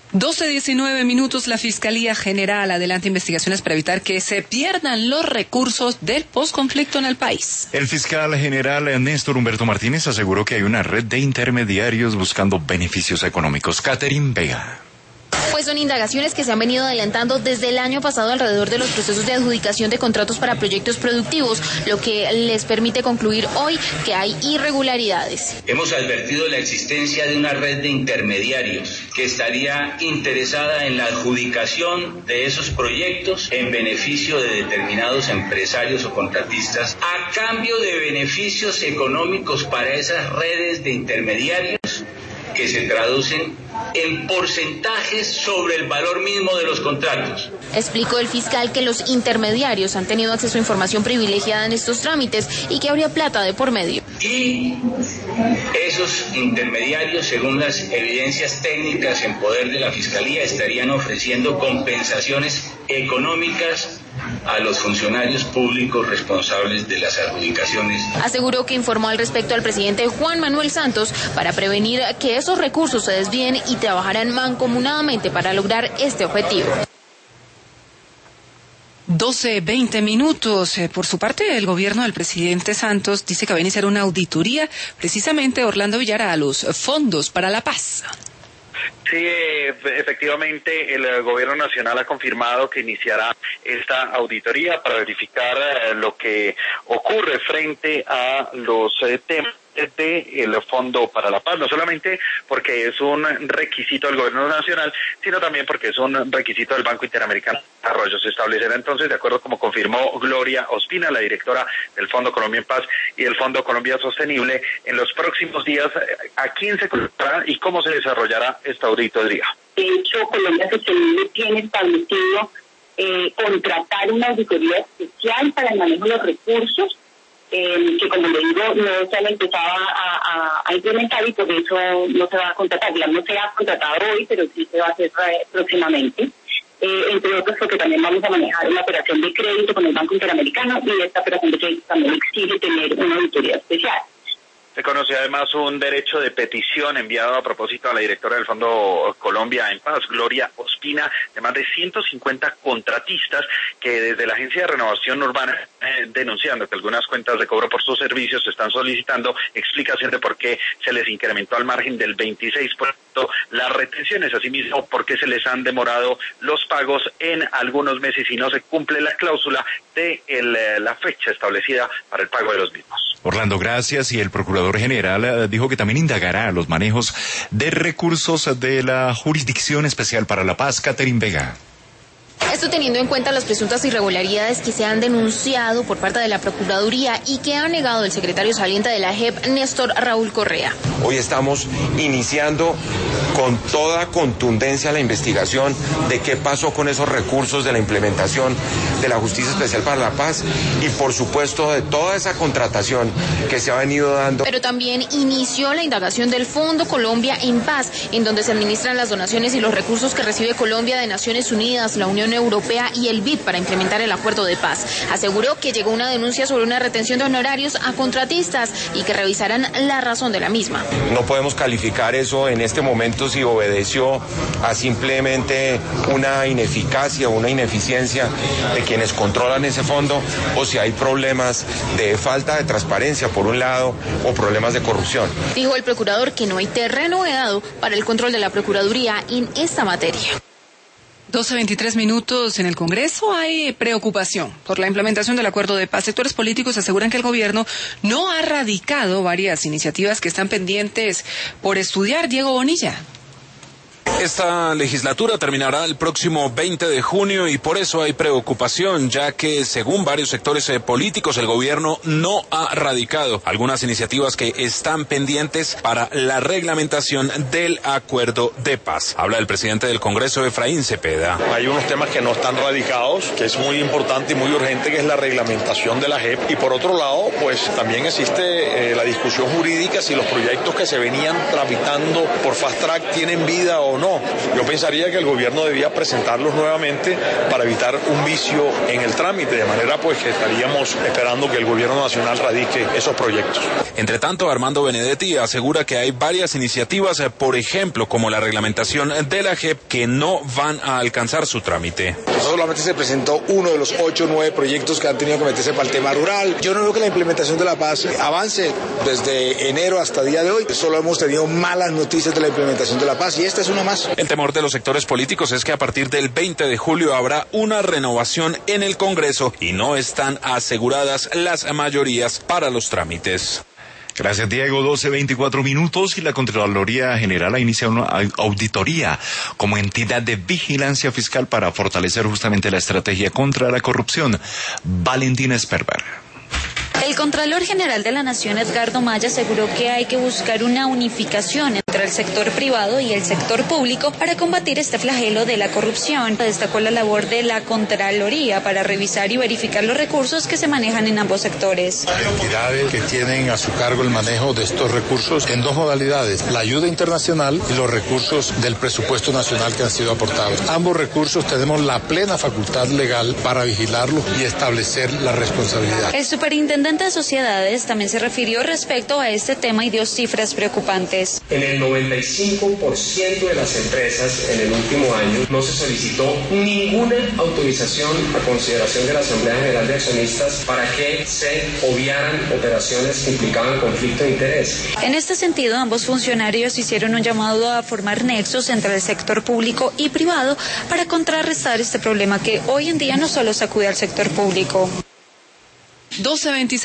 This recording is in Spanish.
12:19. La Fiscalía General adelanta investigaciones para evitar que se pierdan los recursos del posconflicto en el país. El fiscal general Néstor Humberto Martínez aseguró que hay una red de intermediarios buscando beneficios económicos. Catherine Vega. Pues son indagaciones que se han venido adelantando desde el año pasado alrededor de los procesos de adjudicación de contratos para proyectos productivos, lo que les permite concluir hoy que hay irregularidades. Hemos advertido la existencia de una red de intermediarios que estaría interesada en la adjudicación de esos proyectos en beneficio de determinados empresarios o contratistas a cambio de beneficios económicos para esas redes de intermediarios que se traducen en porcentajes sobre el valor mismo de los contratos. Explicó el fiscal que los intermediarios han tenido acceso a información privilegiada en estos trámites y que habría plata de por medio. Y esos intermediarios, según las evidencias técnicas en poder de la Fiscalía, estarían ofreciendo compensaciones económicas a los funcionarios públicos responsables de las adjudicaciones. Aseguró que informó al respecto al presidente Juan Manuel Santos para prevenir que esos recursos se desvíen y trabajarán mancomunadamente para lograr este objetivo. 12:20. Por su parte, el gobierno del presidente Santos dice que va a iniciar una auditoría, precisamente Orlando Villara, a los fondos para la paz. Sí, efectivamente, el gobierno nacional ha confirmado que iniciará esta auditoría para verificar lo que ocurre frente a los temas del Fondo para la Paz, no solamente porque es un requisito del gobierno nacional, sino también porque es un requisito del Banco Interamericano de Desarrollo. Se establecerá entonces, de acuerdo como confirmó Gloria Ospina, la directora del Fondo Colombia en Paz y el Fondo Colombia Sostenible, en los próximos días a quién se colocará y cómo se desarrollará esta auditoría. De hecho, Colombia Sostenible tiene establecido contratar una auditoría especial para el manejo de los recursos, que como le digo, no se han empezado a implementar y por eso no se va a contratar. Ya no se ha contratado hoy, pero sí se va a hacer próximamente. Entre otros, porque también vamos a manejar una operación de crédito con el Banco Interamericano y esta operación de crédito también exige tener una auditoría especial. Se conoció además un derecho de petición enviado a propósito a la directora del Fondo Colombia en Paz, Gloria Ospina, de más de 150 contratistas que desde la Agencia de Renovación Urbana denunciando que algunas cuentas de cobro por sus servicios están solicitando explicación de por qué se les incrementó al margen del 26% las retenciones, asimismo por qué se les han demorado los pagos en algunos meses y no se cumple la cláusula de la fecha establecida para el pago de los mismos. Orlando, gracias. Y el Procurador General dijo que también indagará los manejos de recursos de la Jurisdicción Especial para la Paz. Catherine Vega. Esto teniendo en cuenta las presuntas irregularidades que se han denunciado por parte de la Procuraduría y que ha negado el secretario saliente de la JEP, Néstor Raúl Correa. Hoy estamos iniciando con toda contundencia la investigación de qué pasó con esos recursos de la implementación de la Justicia Especial para la Paz y por supuesto de toda esa contratación que se ha venido dando. Pero también inició la indagación del Fondo Colombia en Paz, en donde se administran las donaciones y los recursos que recibe Colombia de Naciones Unidas, la Unión Europea y el BID para implementar el acuerdo de paz. Aseguró que llegó una denuncia sobre una retención de honorarios a contratistas y que revisarán la razón de la misma. No podemos calificar eso en este momento si obedeció a simplemente una ineficacia o una ineficiencia de quienes controlan ese fondo o si hay problemas de falta de transparencia por un lado o problemas de corrupción. Dijo el procurador que no hay terreno vedado para el control de la Procuraduría en esta materia. 12:23. En el Congreso hay preocupación por la implementación del acuerdo de paz. Sectores políticos aseguran que el gobierno no ha radicado varias iniciativas que están pendientes por estudiar. Diego Bonilla. Esta legislatura terminará el próximo 20 de junio y por eso hay preocupación, ya que según varios sectores políticos el gobierno no ha radicado algunas iniciativas que están pendientes para la reglamentación del acuerdo de paz. Habla el presidente del Congreso, Efraín Cepeda. Hay unos temas que no están radicados, que es muy importante y muy urgente, que es la reglamentación de la JEP. Y por otro lado, pues también existe la discusión jurídica si los proyectos que se venían tramitando por fast track tienen vida o no. no. Yo pensaría que el gobierno debía presentarlos nuevamente para evitar un vicio en el trámite, de manera pues que estaríamos esperando que el gobierno nacional radique esos proyectos. Entre tanto, Armando Benedetti asegura que hay varias iniciativas, por ejemplo, como la reglamentación de la JEP, que no van a alcanzar su trámite. Solamente se presentó uno de los 8 o 9 proyectos que han tenido que meterse para el tema rural. Yo no veo que la implementación de la paz avance desde enero hasta el día de hoy. Solo hemos tenido malas noticias de la implementación de la paz y esta es una más. El temor de los sectores políticos es que a partir del 20 de julio habrá una renovación en el Congreso y no están aseguradas las mayorías para los trámites. Gracias, Diego. 12:24 minutos y la Contraloría General ha iniciado una auditoría como entidad de vigilancia fiscal para fortalecer justamente la estrategia contra la corrupción. Valentina Sperber. El Contralor General de la Nación, Edgardo Maya, aseguró que hay que buscar una unificación entre el sector privado y el sector público para combatir este flagelo de la corrupción. Destacó la labor de la Contraloría para revisar y verificar los recursos que se manejan en ambos sectores. Entidades que tienen a su cargo el manejo de estos recursos en 2 modalidades, la ayuda internacional y los recursos del presupuesto nacional que han sido aportados. Ambos recursos tenemos la plena facultad legal para vigilarlos y establecer la responsabilidad. El superintendente de Sociedades también se refirió respecto a este tema y dio cifras preocupantes. En el 95% de las empresas en el último año no se solicitó ninguna autorización a consideración de la Asamblea General de Accionistas para que se obviaran operaciones que implicaban conflicto de interés. En este sentido, ambos funcionarios hicieron un llamado a formar nexos entre el sector público y privado para contrarrestar este problema que hoy en día no solo sacude al sector público. 12:26